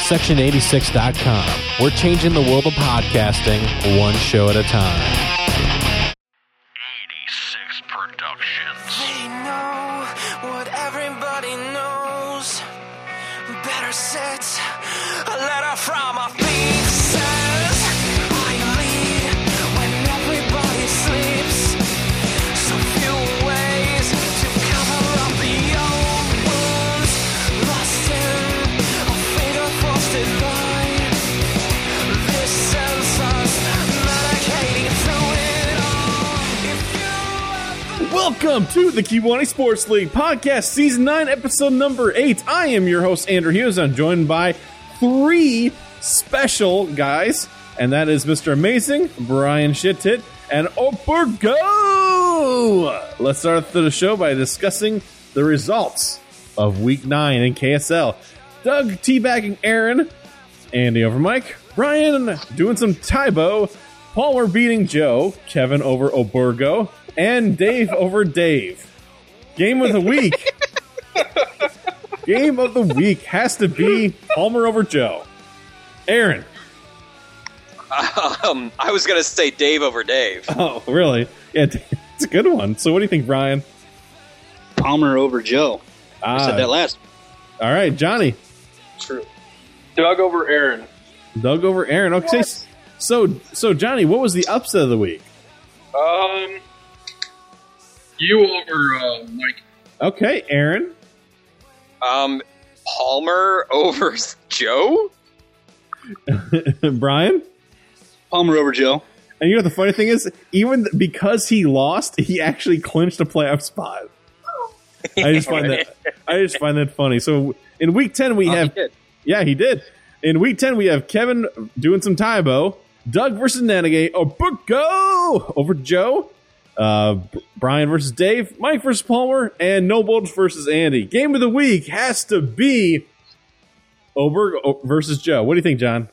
Section86.com. We're changing the world of podcasting one show at a time. 86 Productions. They know what everybody knows. Better sit a letter from a thief says I lead when everybody sleeps. So few ways to cover up the old wounds. Lost in a fatal frosted light. This sends us medicating through it all. If you Welcome to the Kiwani Sports League Podcast, Season 9, Episode number 8. I am your host, Andrew Hughes. I'm joined by three special guys, and that is Mr. Amazing, Brian Shittit, and Obergo. Let's start the show by discussing the results of Week 9 in KSL. Doug teabagging Aaron, Andy over Mike, Brian doing some Tybo, Palmer beating Joe, Kevin over Obergo, and Dave over Dave. Game of the week. Game of the week has to be Palmer over Joe. Aaron. I was going to say Dave over Dave. Oh, really? Yeah, it's a good one. So what do you think, Brian? Palmer over Joe. I said that last. All right, Johnny. True. Doug over Aaron. Doug over Aaron. Okay, What? so Johnny, what was the upset of the week? You over Mike. Okay, Aaron. Palmer over Joe? Brian. Palmer over Joe. And you know what the funny thing is? Even because he lost, he actually clinched a playoff spot. I just find that funny. So in Week 10 we have... He did. Yeah, he did. In Week 10 we have Kevin doing some Tybo, Doug versus Nanagay, Obergo over Joe, Brian versus Dave, Mike versus Palmer, and No Bulge versus Andy. Game of the week has to be Ober versus Joe. What do you think, John?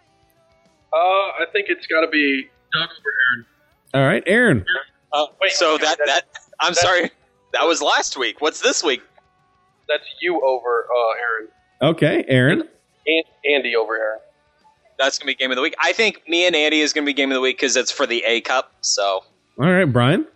I think it's got to be Doug over Aaron. All right, Aaron. Wait, So that- I'm sorry. That was last week. What's this week? That's you over Aaron. Okay, Aaron. And Andy over Aaron. That's going to be game of the week. I think me and Andy is going to be game of the week because it's for the A Cup. So All right, Brian.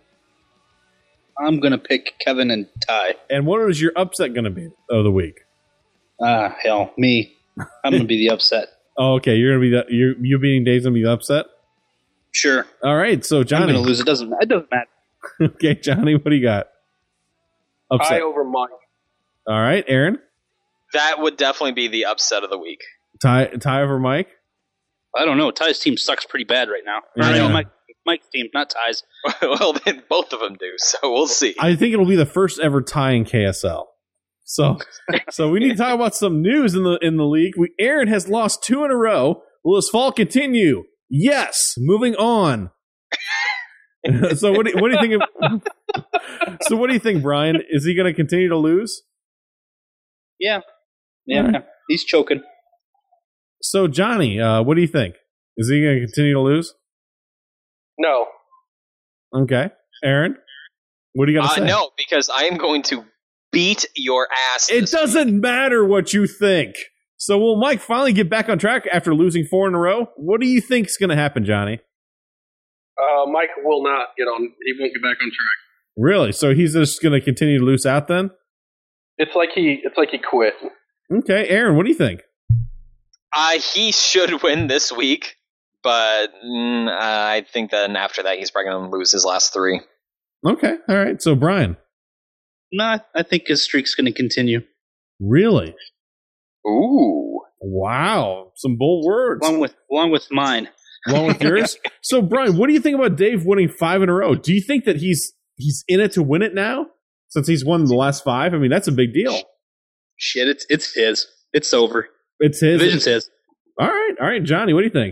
I'm going to pick Kevin and Ty. And what is your upset going to be of the week? Hell, me. I'm going to be the upset. Oh, okay, you're going to be you beating Dave's going to be the upset. Sure. All right, so I'm Johnny. going to lose. It doesn't matter. Okay, Johnny, what do you got? Upset. I over Mike. All right, Aaron. that would definitely be the upset of the week. Ty over Mike. I don't know. Ty's team sucks pretty bad right now. Yeah. Or, Mike's team, not Ty's. Well, then both of them do, so we'll see. I think it'll be the first ever tie in KSL. So we need to talk about some news in the league. Aaron has lost 2 in a row. Will his fall continue? Yes. Moving on. So what do you think? So what do you think, Brian? Is he going to continue to lose? Yeah. He's choking. So Johnny, what do you think? Is he going to continue to lose? No. Okay, Aaron, what do you got to say? No, because I am going to beat your ass. It doesn't matter what you think. So will Mike finally get back on track after losing 4 in a row? What do you think is going to happen, Johnny? Mike will not get on. He won't get back on track. Really? So he's just going to continue to lose out then? It's like he quit. Okay, Aaron, what do you think? He should win this week, but I think then after that he's probably going to lose his last 3. Okay, all right. So Brian, No, I think his streak's going to continue. really? Ooh. Wow, some bold words. Along with mine. Along with yours. So Brian, what do you think about Dave winning 5 in a row? Do you think that he's in it to win it now, since he's won the last 5? I mean, that's a big deal. Shit, it's his. It's over. It's his. Division's his. All right, Johnny, what do you think?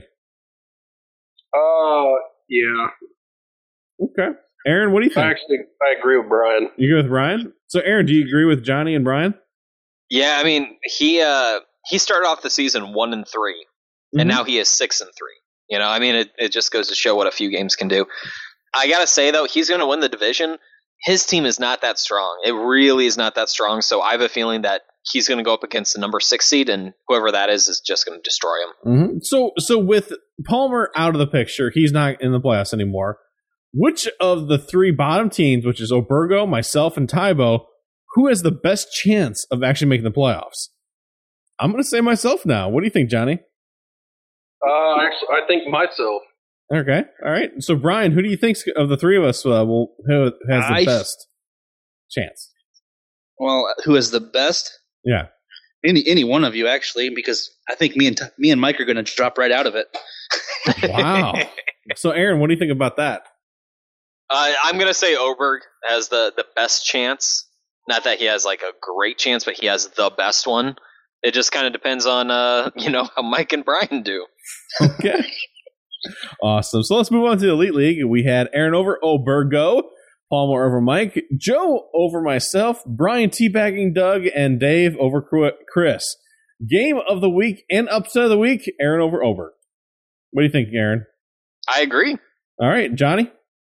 Yeah. Okay, Aaron, what do you think? I agree with Brian. You agree with Brian? So Aaron, do you agree with Johnny and Brian? Yeah, I mean, he started off the season 1-3, and now he is 6-3. You know, I mean, it just goes to show what a few games can do. I gotta say though, he's going to win the division. His team is not that strong. It really is not that strong. So I have a feeling that he's going to go up against the number 6 seed, and whoever that is just going to destroy him. Mm-hmm. So with Palmer out of the picture, he's not in the playoffs anymore. Which of the 3 bottom teams, which is Obergo, myself, and Tybo, who has the best chance of actually making the playoffs? I'm going to say myself now. What do you think, Johnny? Actually, I think myself. Okay. All right. So, Brian, who do you think of the 3 of us who has the best chance? Well, who has the best? Yeah. Any one of you, actually, because I think me and Mike are going to drop right out of it. Wow. So, Aaron, what do you think about that? I'm going to say Oberg has the best chance. Not that he has like a great chance, but he has the best one. It just kind of depends on how Mike and Brian do. Okay. Awesome. So let's move on to the Elite League. We had Aaron over Obergo, Palmer over Mike, Joe over myself, Brian teabagging Doug, and Dave over Chris. Game of the week and upset of the week, Aaron over Oberg. What do you think, Aaron? I agree. All right, Johnny?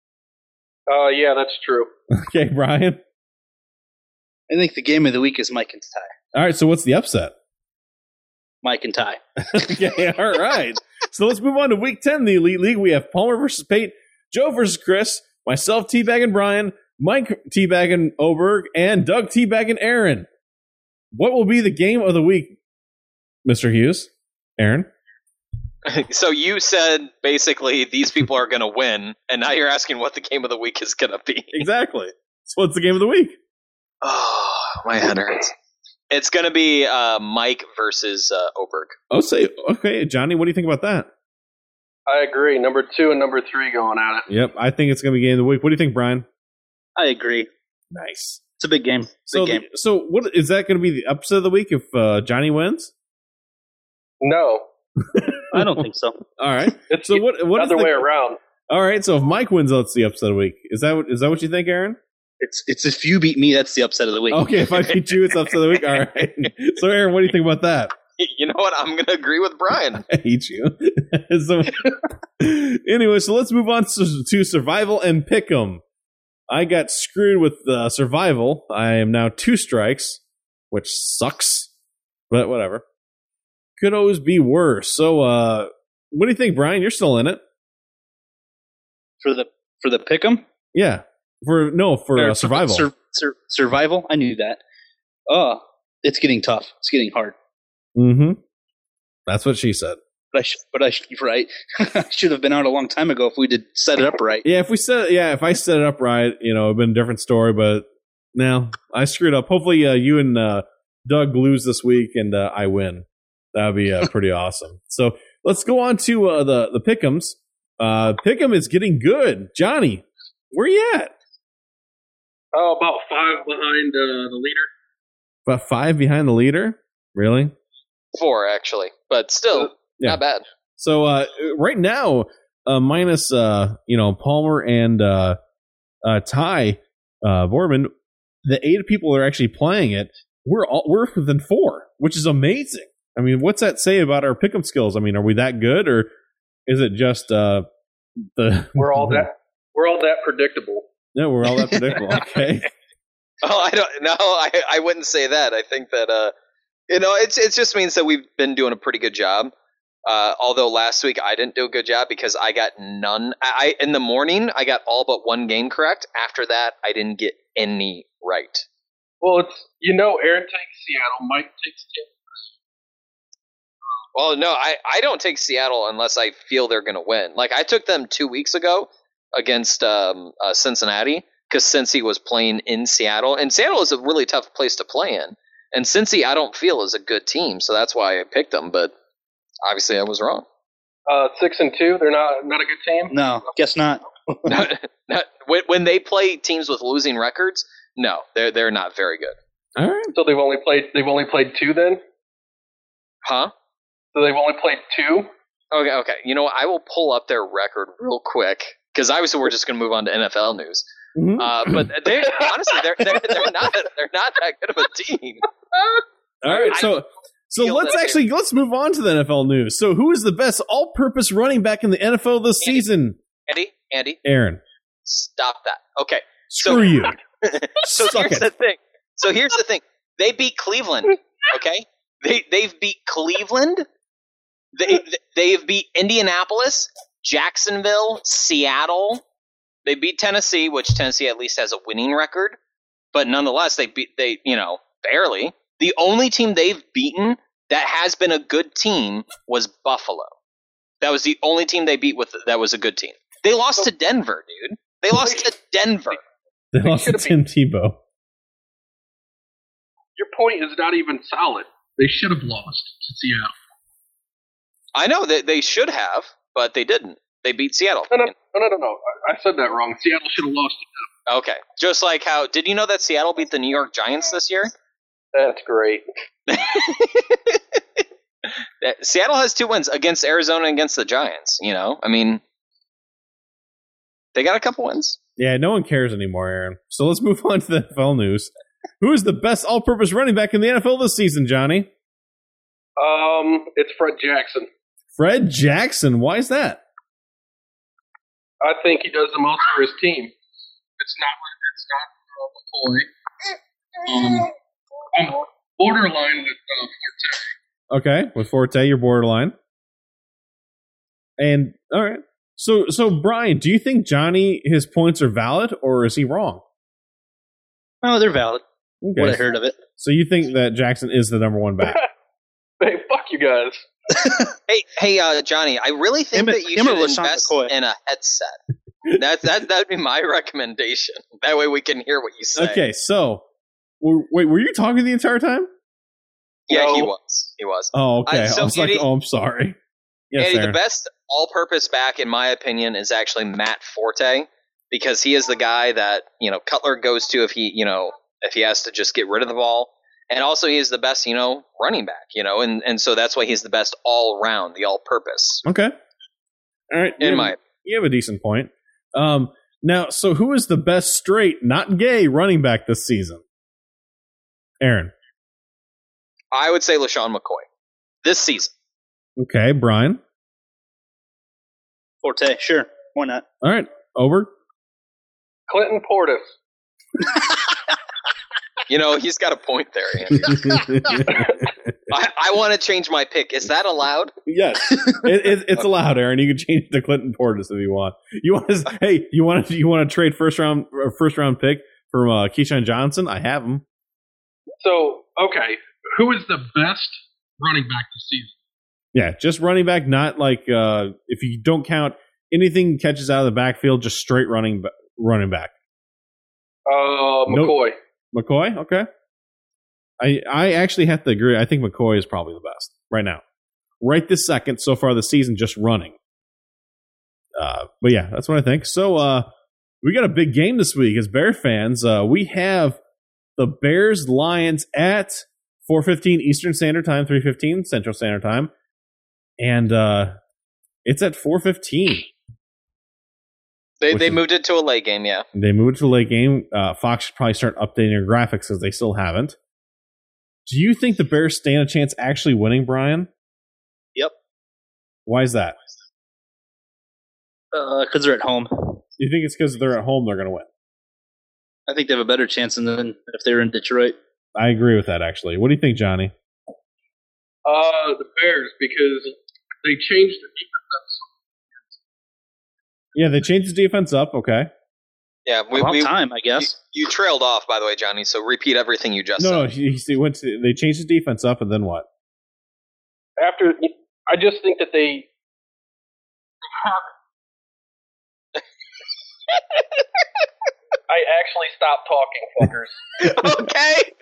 Yeah, that's true. Okay, Brian? I think the game of the week is Mike and Ty. All right, so what's the upset? Mike and Ty. Okay, all right. So let's move on to Week 10 in the Elite League. We have Palmer versus Pate, Joe versus Chris, myself teabagging Brian, Mike teabagging Oberg, and Doug teabagging Aaron. What will be the game of the week, Mr. Hughes? Aaron? So you said basically these people are going to win, and now you're asking what the game of the week is going to be. Exactly. So what's the game of the week? Oh, my head hurts. It's going to be Mike versus Oberg. Oh, say okay, Johnny. What do you think about that? I agree. Number 2 and number 3 going at it. Yep, I think it's going to be game of the week. What do you think, Brian? I agree. Nice. It's a big game. Game. So what is that going to be the upset of the week if Johnny wins? No. I don't think so. All right. It's so what other way around. All right. So if Mike wins, that's the upset of the week. Is that what you think, Aaron? It's if you beat me, that's the upset of the week. Okay, if I beat you, it's upset of the week. All right. So, Aaron, what do you think about that? You know what? I'm going to agree with Brian. I hate you. So, anyway, so let's move on to Survival and Pick'em. I got screwed with Survival. I am now 2 strikes, which sucks, but whatever. Could always be worse. So, what do you think, Brian? You're still in it for the Pick'em? Yeah. For Survival. Survival? I knew that. Oh, it's getting tough. It's getting hard. Mm-hmm. That's what she said. But I right. I should have been out a long time ago if we did set it up right. Yeah, if I set it up right, it'd been a different story. But no, I screwed up. Hopefully, you and Doug lose this week and I win. That would be pretty awesome. So let's go on to the Pick'ems. Pick'em is getting good. Johnny, where you at? Oh, about 5 behind the leader. About 5 behind the leader? Really? 4, actually. But still, not bad. So right now, minus Palmer and Ty Borman, the 8 people that are actually playing it, we're within 4, which is amazing. I mean, what's that say about our pick'em skills? I mean, are we that good, or is it just we're all that predictable? No, we're all that predictable. Okay. Oh, I don't. No, I wouldn't say that. I think that it just means that we've been doing a pretty good job. Although last week I didn't do a good job because I got none. In the morning I got all but 1 game correct. After that, I didn't get any right. Well, Aaron takes Seattle, Mike takes Tampa. Well, no, I don't take Seattle unless I feel they're going to win. Like, I took them 2 weeks ago against Cincinnati because Cincy was playing in Seattle. And Seattle is a really tough place to play in. And Cincy, I don't feel, is a good team, so that's why I picked them. But obviously I was wrong. 6-2, they're not a good team? No, guess not. When they play teams with losing records, no, they're not very good. All right. So they've only played 2 then? Huh? So they've only played 2? Okay. You know what? I will pull up their record real quick because obviously we're just going to move on to NFL news. Mm-hmm. But they're not that good of a team. All right, so let's move on to the NFL news. So, who is the best all-purpose running back in the NFL this season? Andy, Aaron, stop that. Okay, screw you. So here's the thing. They beat Cleveland. Okay, they've beat Cleveland. They've beat Indianapolis, Jacksonville, Seattle. They beat Tennessee, which Tennessee at least has a winning record, but nonetheless they barely. The only team they've beaten that has been a good team was Buffalo. That was the only team they beat that was a good team. They lost to Denver, dude. They lost to Denver. They lost to Tim Tebow. Your point is not even solid. They should have lost to Seattle. I know that they should have, but they didn't. They beat Seattle. No. I said that wrong. Seattle should have lost to them. Okay. Just like how, did you know that Seattle beat the New York Giants this year? That's great. Seattle has 2 wins against Arizona and against the Giants, I mean, they got a couple wins. Yeah, no one cares anymore, Aaron. So let's move on to the NFL news. Who is the best all-purpose running back in the NFL this season, Johnny? It's Fred Jackson. Fred Jackson. Why is that? I think he does the most for his team. It's not McCoy. I'm borderline with Forte. Okay, with Forte, you're borderline. And all right. So Brian, do you think his points are valid, or is he wrong? Oh, they're valid. Okay. What I heard of it. So you think that Jackson is the number one back? Hey, fuck you guys. Hey, Johnny, I really think that you should invest in a headset. That'd be my recommendation. That way we can hear what you say. Okay, so wait, were you talking the entire time? Yeah, No. he was. Oh, okay. So I was like, I'm sorry. Yes, Eddie, Aaron. the best all-purpose back, in my opinion, is actually Matt Forte, because he is the guy that Cutler goes to if he has to just get rid of the ball, and also he is the best running back, and so that's why he's the best all-round, the all-purpose. Okay. All right. You have a decent point. Now, so who is the best straight, not gay, running back this season? Aaron. I would say LaShawn McCoy this season. Okay, Brian. Forte, sure. Why not? All right, Ober. Clinton Portis. He's got a point there. I want to change my pick. Is that allowed? Yes, it's allowed, Aaron. You can change it to Clinton Portis if you want. You want to trade first round pick for Keyshawn Johnson? I have him. So, okay, who is the best running back this season? Yeah, just running back, not like if you don't count anything catches out of the backfield, just straight running back. McCoy. McCoy, okay. I actually have to agree. I think McCoy is probably the best right now. Right this second, so far this season, just running. But yeah, that's what I think. So we got a big game this week as Bear fans. We have the Bears-Lions at 4:15 Eastern Standard Time, 3:15 Central Standard Time. And it's at 4:15. They moved it to a late game, yeah. They moved it to a late game. Fox should probably start updating their graphics because they still haven't. Do you think the Bears stand a chance actually winning, Brian? Yep. Why is that? Because they're at home. You think it's because they're at home they're going to win? I think they have a better chance than if they were in Detroit. I agree with that, actually. What do you think, Johnny? The Bears, because they changed the defense. Yeah, they changed the defense up. Okay. Yeah, time, I guess. You trailed off, by the way, Johnny. So repeat everything you just said. No, he went to. They changed the defense up, and then what? I just think that they. I actually stopped talking, fuckers. Okay.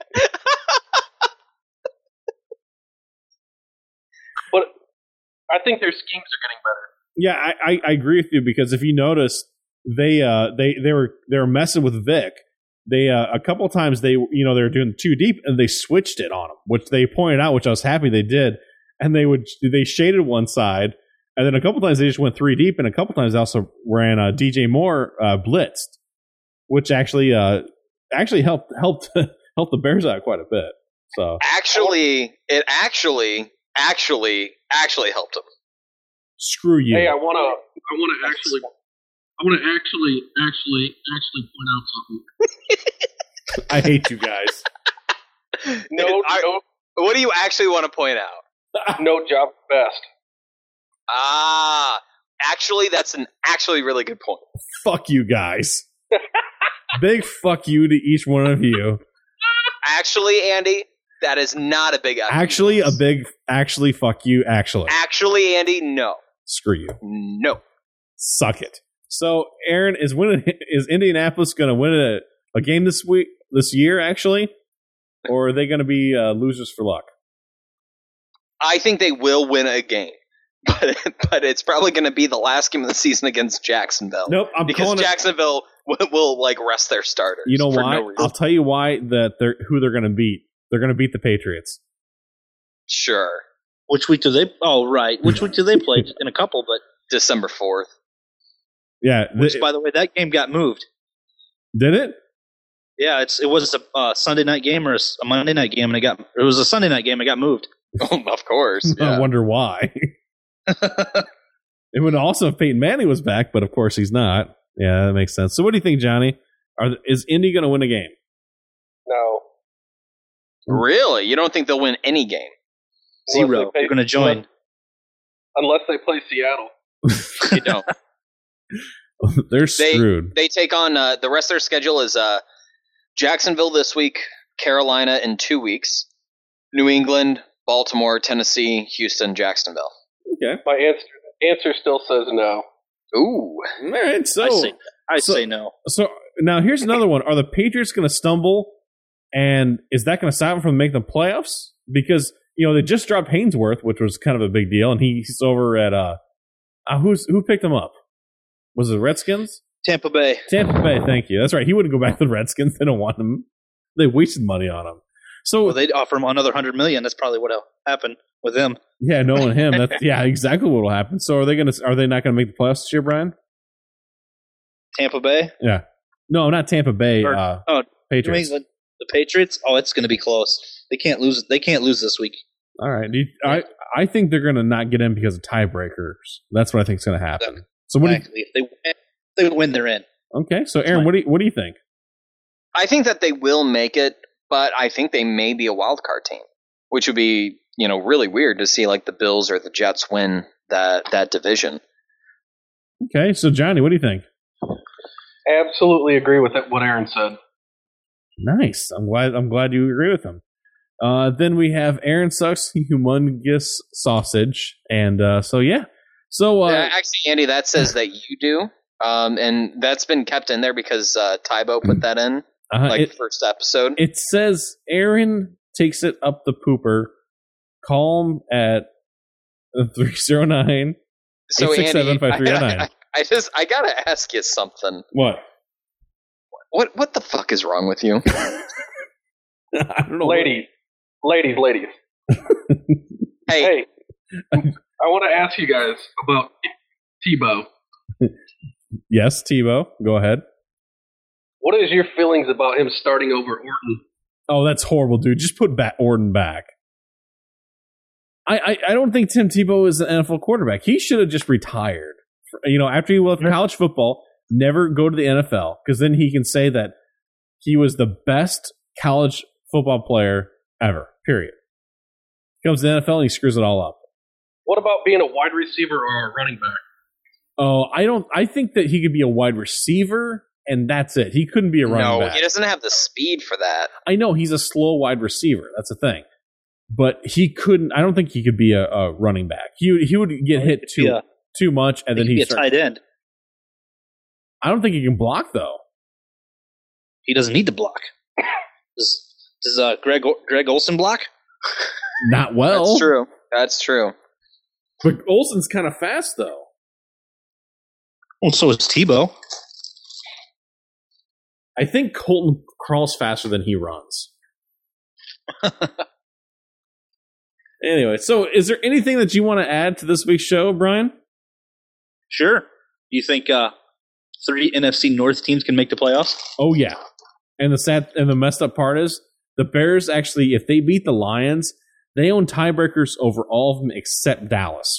But I think their schemes are getting better. Yeah, I agree with you because if you notice, they were messing with Vic. They a couple times they were doing too deep and they switched it on him, which they pointed out, which I was happy they did. And they shaded one side, and then a couple times they just went 3 deep, and a couple times they also ran DJ Moore blitzed, which actually helped the Bears out quite a bit. So it actually helped them. Screw you. Hey, I want to actually point out something. I hate you guys. What do you actually want to point out? No job best. Actually, that's an actually really good point. Fuck you guys. Big fuck you to each one of you. Actually, Andy, that is not a big Actually, a big actually fuck you, actually. Actually, Andy, no. Screw you. No. Suck it. So, Aaron, is Indianapolis going to win a game this year, actually? Or are they going to be losers for luck? I think they will win a game. But it's probably going to be the last game of the season against Jacksonville. Nope, because Jacksonville will like rest their starters. You know why? No I'll tell you why. Who they're going to beat. They're going to beat the Patriots. Sure. Which week do they? Oh, right. Which week do they play? In a couple, but December 4th. Yeah. Which, by the way, that game got moved. Did it? Yeah, it was a Sunday night game or a Monday night game, and it was a Sunday night game. It got moved. Of course. Yeah. I wonder why. It would also if Peyton Manning was back, but of course he's not. Yeah, that makes sense. So what do you think, Johnny? Is Indy going to win a game? No. Really? You don't think they'll win any game? Zero. You're going to join. Unless they play Seattle. You don't. They're screwed. They take on the rest of their schedule is Jacksonville this week, Carolina in 2 weeks, New England, Baltimore, Tennessee, Houston, Jacksonville. Okay. My answer still says no. Ooh. All right. So I say no. So now here's another one. Are the Patriots going to stumble? And is that going to stop them from making the playoffs? Because, they just dropped Hainsworth, which was kind of a big deal. And he's over at, who picked him up? Was it the Redskins? Tampa Bay. Tampa Bay, thank you. That's right. He wouldn't go back to the Redskins. They don't want him. They wasted money on him. So they'd offer him another $100 million. That's probably what'll happen with him. Yeah, knowing him, that's exactly what will happen. So are they not gonna make the playoffs this year, Brian? Tampa Bay? Yeah. No, not Tampa Bay. Patriots. The Patriots? Oh, it's gonna be close. They can't lose this week. All right. I think they're gonna not get in because of tiebreakers. That's what I think is gonna happen. So if they win, they're in. Okay. So Aaron, what do you think? I think that they will make it, but I think they may be a wild card team, which would be, really weird to see like the Bills or the Jets win that division. Okay, so Johnny, what do you think? Absolutely agree with what Aaron said. Nice. I'm glad you agree with him. Then we have Aaron Sucks Humongous Sausage, and actually, Andy, that says that you do, and that's been kept in there because Tybo put that in. First episode. It says Aaron takes it up the pooper. Call him at 309 867 5309. I gotta ask you something. What? What the fuck is wrong with you? I don't know. Ladies. Hey, I want to ask you guys about Tebow. Yes, Tebow. Go ahead. What is your feelings about him starting over Orton? Oh, that's horrible, dude. Just put Orton back. I don't think Tim Tebow is an NFL quarterback. He should have just retired. After he left college football, never go to the NFL, because then he can say that he was the best college football player ever, period. He comes to the NFL and he screws it all up. What about being a wide receiver or a running back? Oh, I think that he could be a wide receiver, and that's it. He couldn't be a running back. No, he doesn't have the speed for that. I know, he's a slow wide receiver. That's the thing. But he couldn't. I don't think he could be a running back. He would get hit too much, and then he'd be a tight end. I don't think he can block, though. He doesn't need to block. Does Greg Olsen block? Not well. That's true. But Olsen's kind of fast, though. Well, so is Tebow. I think Colton crawls faster than he runs. Anyway, so is there anything that you want to add to this week's show, Brian? Sure. You think 3 NFC North teams can make the playoffs? Oh, yeah. And the messed up part is the Bears actually, if they beat the Lions, they own tiebreakers over all of them except Dallas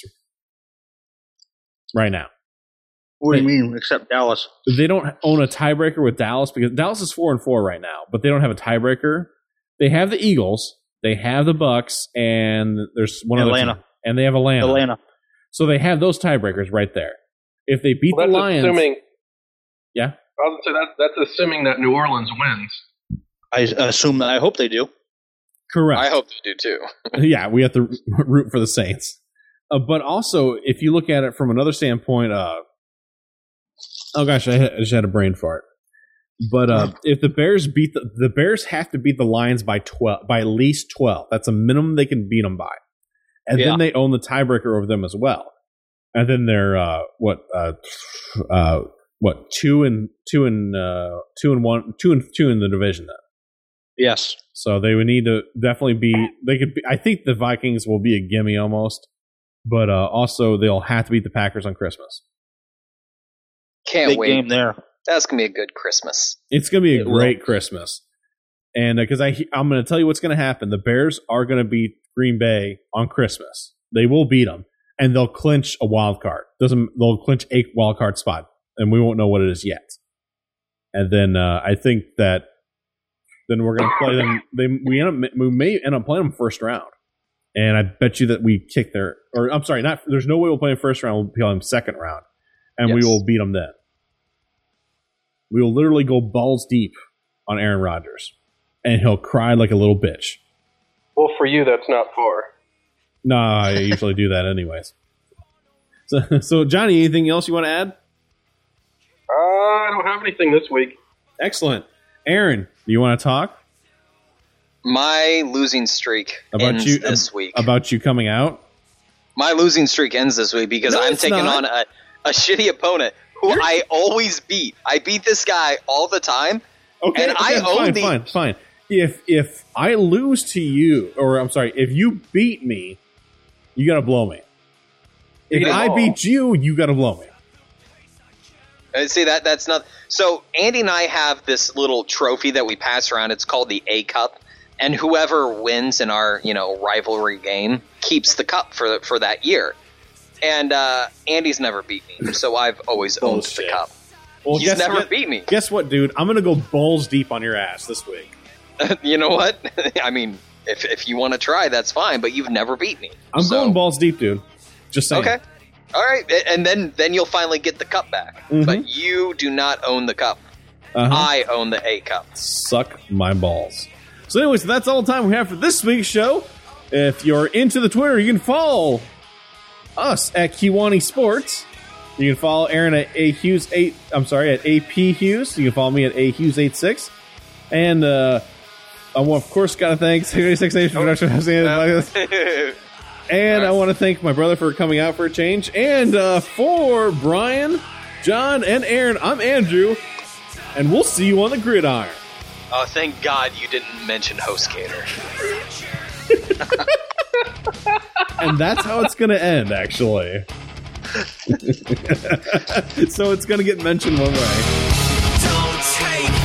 right now. What do you mean, except Dallas? They don't own a tiebreaker with Dallas because Dallas is 4-4 right now, but they don't have a tiebreaker. They have the Eagles, they have the Bucks, and there's one other Atlanta. team. And they have Atlanta. Atlanta. So they have those tiebreakers right there. If they beat Well, the that's Lions, assuming. yeah, I was gonna say that's assuming that New Orleans wins. I assume that. I hope they do. correct. I hope you do too. Yeah, we have to root for the Saints. But also, if you look at it from another standpoint, oh gosh, I just had a brain fart. But if the Bears beat the Bears have to beat the Lions by 12, by at least 12. That's a minimum they can beat them by, and then they own the tiebreaker over them as well. And then they're 2-2 in the division then. Yes. So they would need to definitely be. They could. I think the Vikings will be a gimme almost, but also they'll have to beat the Packers on Christmas. Can't Big wait. game there. That's gonna be a good Christmas. It's going to be a It great will. Christmas, and because I'm going to tell you what's going to happen. The Bears are going to beat Green Bay on Christmas. They will beat them, and they'll clinch a wild card. They'll clinch a wild card spot, and we won't know what it is yet. And then I think that then we're going to play them. We may end up playing them first round, and I bet you that we kick their. Or I'm sorry, not. There's no way we'll play them first round. We'll play them second round, and we Yes. will beat them then. We will literally go balls deep on Aaron Rodgers, and he'll cry like a little bitch. Well, for you, that's not far. No, I usually do that anyways. So, Johnny, anything else you want to add? I don't have anything this week. Excellent. Aaron, do you want to talk My losing streak about ends you this week. about you coming out? My losing streak ends this week because No, I'm it's taking not. on a shitty opponent who I always beat. I beat this guy all the time. Okay, And I own fine. If I lose to you, or I'm sorry, if you beat me, you got to blow me. If I beat you, you got to blow me. See that's not so. Andy and I have this little trophy that we pass around. It's called the A Cup, and whoever wins in our rivalry game keeps the cup for that year. And Andy's never beat me, so I've always owned the Bullshit. cup. Well, He's never beat me. Guess what, dude? I'm going to go balls deep on your ass this week. You know what? I mean, if you want to try, that's fine. But you've never beat me. I'm going balls deep, dude. Just saying. Okay. All right, and then you'll finally get the cup back. Mhm. But you do not own the cup. Uh-huh. I own the A Cup. Suck my balls. So anyways, that's all the time we have for this week's show. If you're into the Twitter, you can follow us at Kiwani Sports. You can follow Aaron at AHughes8. I'm sorry, at AP Hughes. You can follow me at AHughes86. And I of course got to thank 76 Nation Production House. And I want to thank my brother for coming out for a change. And for Brian, John, and Aaron, I'm Andrew. And we'll see you on the gridiron. Oh, thank God you didn't mention HostGator. And that's how it's going to end, actually. So it's going to get mentioned one way. Don't take